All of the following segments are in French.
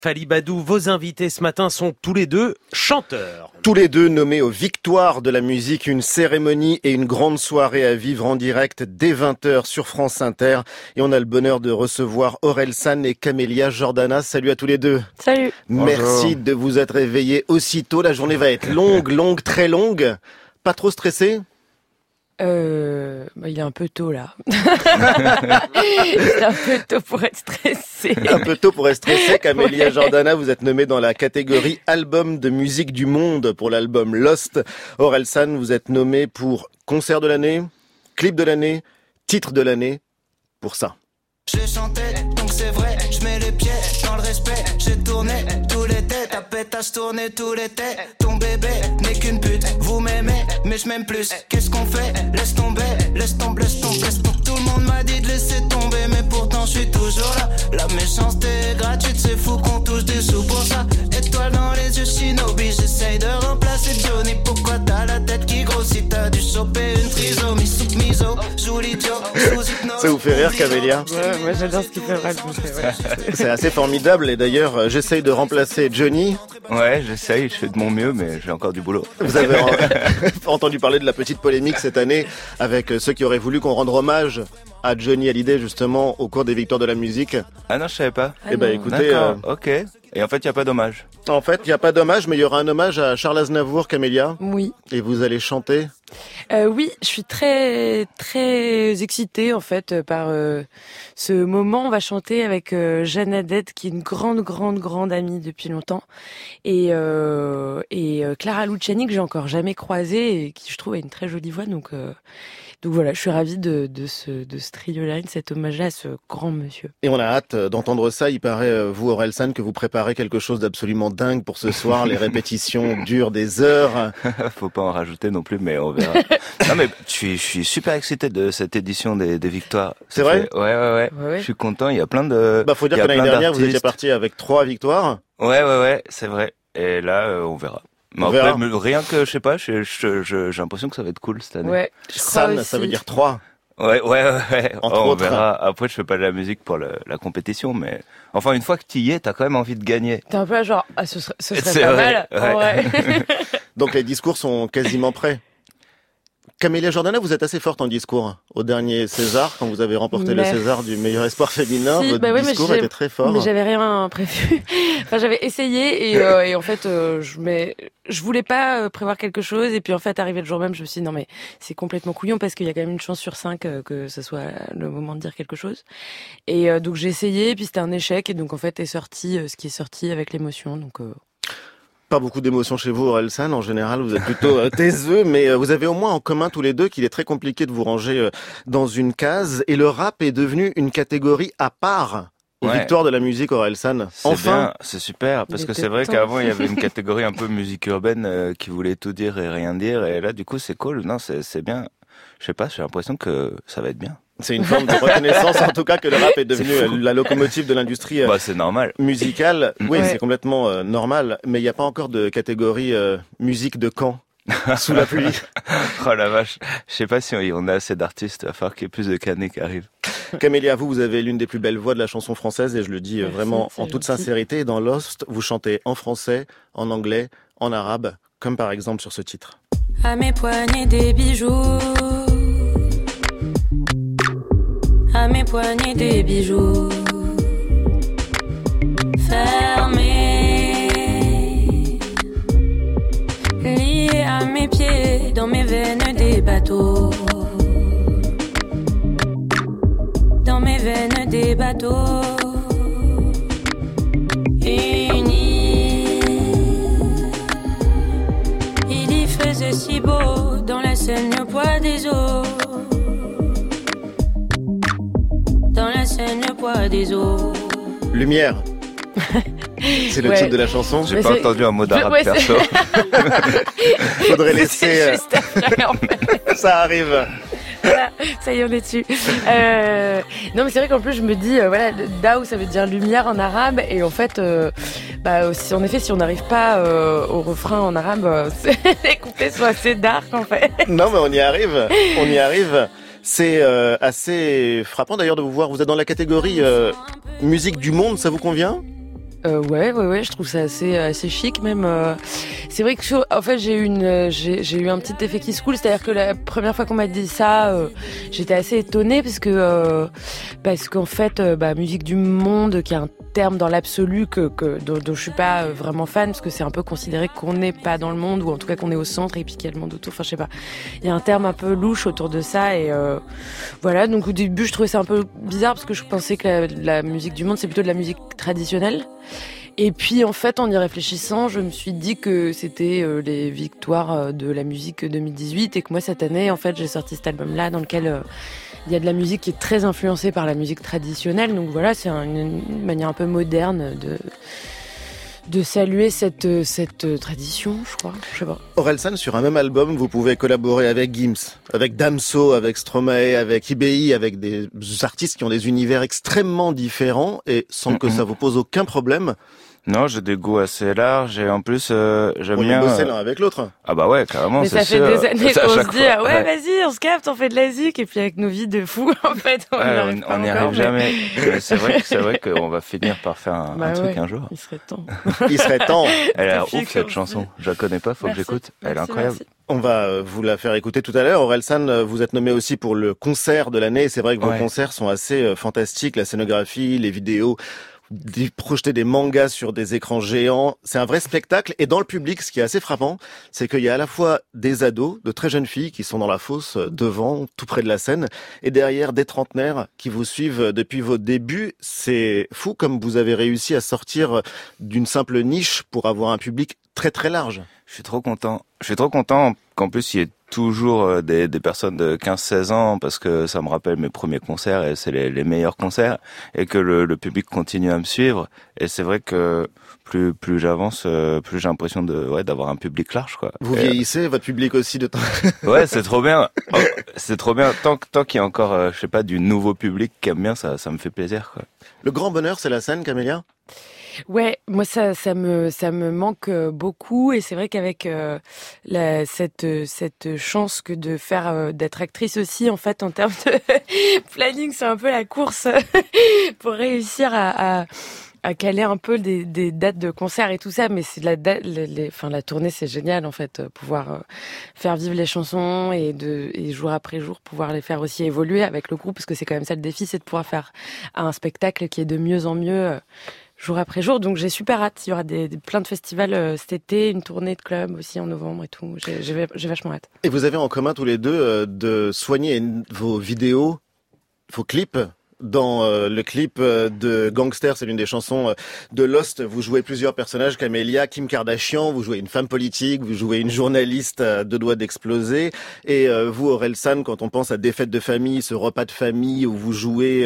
Falibadou, vos invités ce matin sont tous les deux chanteurs. Tous les deux nommés aux victoires de la musique, une cérémonie et une grande soirée à vivre en direct dès 20h sur France Inter. Et on a le bonheur de recevoir Orelsan et Camélia Jordana. Salut à tous les deux. Salut. Merci de vous être réveillés aussitôt. La journée va être longue, très longue. Pas trop stressé ? Il est un peu tôt là. C'est un peu tôt pour être stressé. Un peu tôt pour être stressé. Camélia Jordana, vous êtes nommée dans la catégorie album de musique du monde pour l'album Lost. Orelsan, vous êtes nommé pour concert de l'année, clip de l'année, titre de l'année, pour ça. J'ai chanté, donc c'est vrai, je mets les pieds dans le respect. J'ai tourné tous les têtes, ta pétasse tourné tous les têtes. Ton bébé n'est qu'une pute, vous m'aimez, mais je m'aime plus. Qu'est-ce qu'on fait? Laisse tomber, laisse tomber, laisse tomber, laisse tomber. Tout le monde m'a dit de laisser tomber, mais pourtant je suis toujours là. La méchanceté est gratuite, c'est fou qu'on touche des sous pour ça. Étoile dans les yeux, Shinobi, j'essaye de remplacer Johnny. Pourquoi t'as la tête qui grossit? T'as dû choper une trisomie, soupe miso, joue l'idiot, sous hypnose. Ça vous fait rire, Camélia? Ouais, moi j'adore ce qu'il fait vraiment. Ouais. C'est assez formidable et d'ailleurs, j'essaye de remplacer Johnny. Ouais, j'essaye, je fais de mon mieux, mais j'ai encore du boulot. Vous avez entendu parler de la petite polémique cette année avec ceux qui auraient voulu qu'on rende hommage à Johnny Hallyday justement au cours des victoires de la musique. Ah non, je savais pas. Eh ben écoutez, D'accord, ok. Et en fait, il n'y a pas d'hommage. En fait, il n'y a pas d'hommage, mais il y aura un hommage à Charles Aznavour, Camélia. Oui. Et vous allez chanter. Oui, je suis très excitée en fait par ce moment. On va chanter avec Jeanne Haddad, qui est une grande amie depuis longtemps, et Clara Luciani, que j'ai encore jamais croisée et qui je trouve a une très jolie voix. Donc voilà, je suis ravie de ce trio-là, de cet hommage-là à ce grand monsieur. Et on a hâte d'entendre ça. Il paraît, vous, Orelsan, que vous préparez quelque chose d'absolument dingue pour ce soir. Les répétitions durent des heures. Faut pas en rajouter non plus, mais on verra. Non mais je suis super excité de cette édition des victoires. C'est vrai? Ouais. Je suis content. Il y a plein de. Faut dire que l'année dernière, vous étiez parti avec 3 victoires. Ouais, c'est vrai. Et là, on verra. Mais après, rien que, je sais pas, j'ai l'impression que ça va être cool cette année. Ouais, San, ça veut dire 3. Ouais. Entre on autres. verra. Après, je fais pas de la musique pour la compétition, mais enfin, une fois que tu y es, t'as quand même envie de gagner. T'es un peu genre, ce serait C'est pas vrai, mal. ouais. Donc les discours sont quasiment prêts. Camélia Jordana, vous êtes assez forte en discours. Au dernier César, quand vous avez remporté le César du meilleur espoir féminin, votre discours était très fort. Mais j'avais rien prévu. Enfin, j'avais essayé et en fait, je voulais pas prévoir quelque chose. Et puis en fait, arrivé le jour même, je me suis dit non mais c'est complètement couillon parce qu'il y a quand même une chance sur 5 que ce soit le moment de dire quelque chose. Et donc j'ai essayé, et puis c'était un échec. Et donc en fait, est sorti ce qui est sorti avec l'émotion. Donc Pas beaucoup d'émotions chez vous, Orelsan. En général, vous êtes plutôt taiseux, mais vous avez au moins en commun tous les deux qu'il est très compliqué de vous ranger dans une case. Et le rap est devenu une catégorie à part aux victoires de la musique, Orelsan. Enfin, bien, c'est super, parce que c'est vrai qu'avant, il y avait une catégorie un peu musique urbaine qui voulait tout dire et rien dire. Et là, du coup, c'est cool. Non, c'est bien. Je sais pas, j'ai l'impression que ça va être bien. C'est une forme de reconnaissance, en tout cas, que le rap est devenu la locomotive de l'industrie c'est normal. musicale. Oui, c'est complètement normal, mais il n'y a pas encore de catégorie musique de camp sous la pluie. Oh la vache, je sais pas si on a assez d'artistes, il va falloir qu'il y ait plus de Canet qui arrivent. Camélia, vous avez l'une des plus belles voix de la chanson française, et je le dis vraiment en toute sincérité. Dans Lost, vous chantez en français, en anglais, en arabe, comme par exemple sur ce titre. À mes poignets des bijoux, à mes poignets des bijoux fermés, liés à mes pieds, dans mes veines des bateaux, dans mes veines des bateaux unis. Il y faisait si beau dans la Seine, le poids des eaux. Dans la Seine, le poids des eaux. Lumière. C'est le titre de la chanson. J'ai pas entendu un mot d'arabe perso. Faudrait laisser. Ça arrive. Voilà, ça y est, on est dessus. Non, mais c'est vrai qu'en plus, je me dis, Daou, ça veut dire lumière en arabe. Et en fait, en effet, si on n'arrive pas au refrain en arabe, les couplets sont assez dark, en fait. Non, mais on y arrive. On y arrive. C'est assez frappant d'ailleurs de vous voir. Vous êtes dans la catégorie musique du monde, ça vous convient ? Ouais, je trouve ça assez chic même. C'est vrai que en fait j'ai eu un petit effet qui se coule, c'est-à-dire que la première fois qu'on m'a dit ça, j'étais assez étonnée parce qu'en fait musique du monde, qui est un terme dans l'absolu dont je suis pas vraiment fan, parce que c'est un peu considéré qu'on n'est pas dans le monde, ou en tout cas qu'on est au centre et puis qu'il y a le monde autour. Enfin je sais pas, il y a un terme un peu louche autour de ça et voilà. Donc au début je trouvais ça un peu bizarre parce que je pensais que la musique du monde c'est plutôt de la musique traditionnelle. Et puis en fait, en y réfléchissant, je me suis dit que c'était les victoires de la musique 2018 et que moi cette année, en fait, j'ai sorti cet album-là dans lequel il y a de la musique qui est très influencée par la musique traditionnelle. Donc voilà, c'est une manière un peu moderne de saluer cette tradition, je crois. Je sais pas. Orelsan, sur un même album, vous pouvez collaborer avec Gims, avec Damso, avec Stromae, avec IBI, avec des artistes qui ont des univers extrêmement différents et sans que ça vous pose aucun problème. Non, j'ai des goûts assez larges et en plus j'aime bien bosser l'un avec l'autre. Ah bah ouais, carrément. Mais c'est ça sûr. fait des années qu'on se dit fois. ouais, vas-y, on se capte, on fait de la zik, et puis avec nos vies de fous, en fait, on n'y arrive jamais. C'est vrai qu'on va finir par faire un truc un jour. Il serait temps. Il serait temps. Elle a ouf cette chanson. Je la connais pas, faut que j'écoute. Elle est incroyable. Merci. On va vous la faire écouter tout à l'heure. Orelsan, vous êtes nommé aussi pour le concert de l'année. C'est vrai que vos concerts sont assez fantastiques. La scénographie, les vidéos, projeter des mangas sur des écrans géants. C'est un vrai spectacle. Et dans le public, ce qui est assez frappant, c'est qu'il y a à la fois des ados, de très jeunes filles qui sont dans la fosse devant, tout près de la scène, et derrière des trentenaires qui vous suivent depuis vos débuts. C'est fou comme vous avez réussi à sortir d'une simple niche pour avoir un public très très large. Je suis trop content. Qu'en plus il y ait toujours des personnes de 15-16 ans, parce que ça me rappelle mes premiers concerts et c'est les meilleurs concerts, et que le public continue à me suivre. Et c'est vrai que plus j'avance, plus j'ai l'impression d'avoir un public large, quoi. Vous vieillissez, votre public aussi de temps. Ouais, c'est trop bien. C'est trop bien. Tant qu'il y a encore, je sais pas, du nouveau public qui aime bien, ça me fait plaisir, quoi. Le grand bonheur, c'est la scène, Camélia? Ouais, moi ça me manque beaucoup, et c'est vrai qu'avec cette chance que de faire d'être actrice aussi, en fait, en termes de planning, c'est un peu la course pour réussir à caler un peu des dates de concert et tout ça, mais c'est la tournée, c'est génial, en fait, pouvoir faire vivre les chansons et jour après jour pouvoir les faire aussi évoluer avec le groupe, parce que c'est quand même ça le défi, c'est de pouvoir faire un spectacle qui est de mieux en mieux jour après jour. Donc j'ai super hâte. Il y aura plein de festivals cet été, une tournée de club aussi en novembre et tout. J'ai vachement hâte. Et vous avez en commun tous les deux de soigner vos vidéos, vos clips. Dans le clip de Gangster, c'est l'une des chansons de Lost, vous jouez plusieurs personnages, Camélia, Kim Kardashian, vous jouez une femme politique, vous jouez une journaliste à deux doigts d'exploser, et vous, Orelsan, quand on pense à des fêtes de famille, ce repas de famille où vous jouez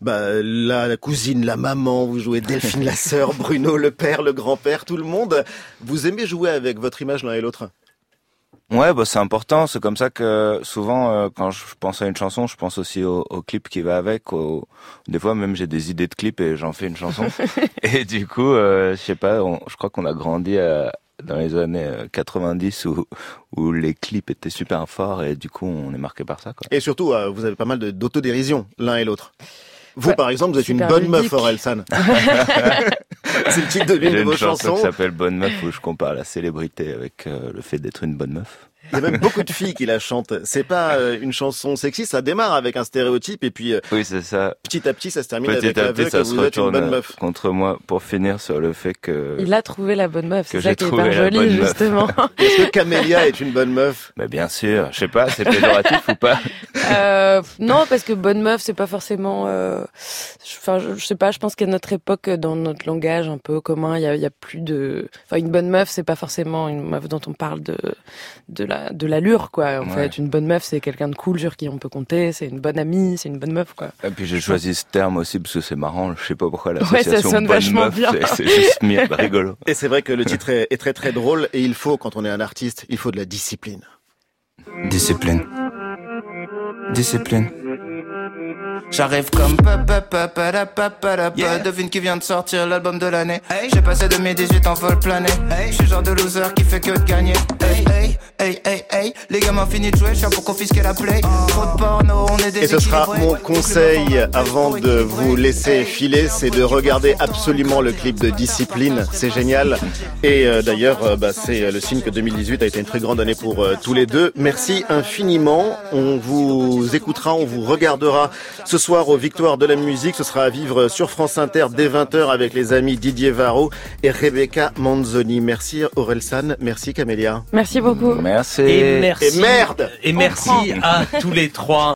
la cousine, la maman, vous jouez Delphine la sœur, Bruno le père, le grand-père, tout le monde, vous aimez jouer avec votre image l'un et l'autre? Ouais, c'est important. C'est comme ça que souvent, quand je pense à une chanson, je pense aussi au clip qui va avec. Des fois, même j'ai des idées de clips et j'en fais une chanson. Et du coup, je sais pas, je crois qu'on a grandi dans les années 90 où les clips étaient super forts, et du coup, on est marqué par ça, quoi. Et surtout, vous avez pas mal d'autodérision l'un et l'autre. Vous, par exemple, vous êtes une bonne meuf, Orelsan. C'est le titre de l'une de vos chansons. J'ai une chanson qui s'appelle Bonne meuf, où je compare la célébrité avec le fait d'être une bonne meuf. Il y a même beaucoup de filles qui la chantent. C'est pas une chanson sexiste, ça démarre avec un stéréotype et puis oui, c'est ça. Petit à petit, ça se termine avec l'aveu que vous êtes une bonne meuf. Contre moi pour finir sur le fait que il a trouvé la bonne meuf, c'est ça qui est hyper joli, justement. Est-ce que Camélia est une bonne meuf? Mais bien sûr, je sais pas, c'est péjoratif ou pas? Non, parce que bonne meuf, c'est pas forcément. Je sais pas. Je pense qu'à notre époque, dans notre langage un peu commun, il y a plus de. Enfin, une bonne meuf, c'est pas forcément une meuf dont on parle de l'allure, quoi. En fait, une bonne meuf, c'est quelqu'un de cool sur qui on peut compter. C'est une bonne amie, c'est une bonne meuf, quoi. Et puis j'ai choisi ce terme aussi parce que c'est marrant. Je sais pas pourquoi l'association. Ouais, ça sonne vachement meuf, bien. C'est juste rigolo. Et c'est vrai que le titre est très très drôle. Et il faut, quand on est un artiste, il faut de la discipline. Discipline. Discipline. J'arrive comme devine qui vient de sortir l'album de l'année. J'ai passé 2018 en vol plané. Je suis le genre de loser qui fait que de gagner. Les gars m'ont fini de jouer, je suis pour confisquer la play. Trop de porno, on est des. Et ce sera mon conseil avant de vous laisser filer, c'est de regarder absolument le clip de Discipline, c'est génial. Et d'ailleurs, c'est le signe que 2018 a été une très grande année pour tous les deux. Merci infiniment. On vous écoutera, on vous regardera ce soir aux Victoires de la musique. Ce sera à vivre sur France Inter dès 20h avec les amis Didier Varro et Rebecca Manzoni. Merci Orelsan, merci Camélia. Merci beaucoup. Merci. Et merci. Et merde. Et merci à tous les trois.